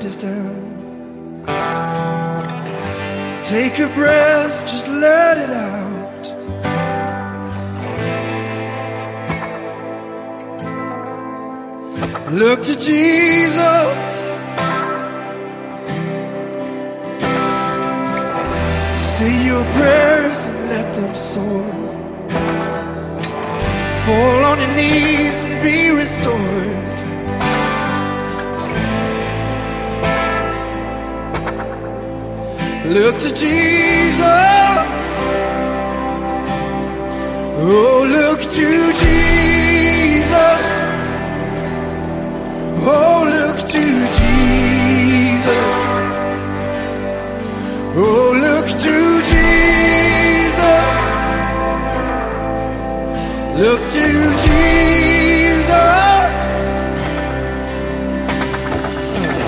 is down. Take a breath, just let it out. Look to Jesus. Say your prayers and let them soar. Fall on your knees and be restored. Look to Jesus. Oh, look to Jesus. Oh, look to Jesus. Oh, look to Jesus. Look to Jesus.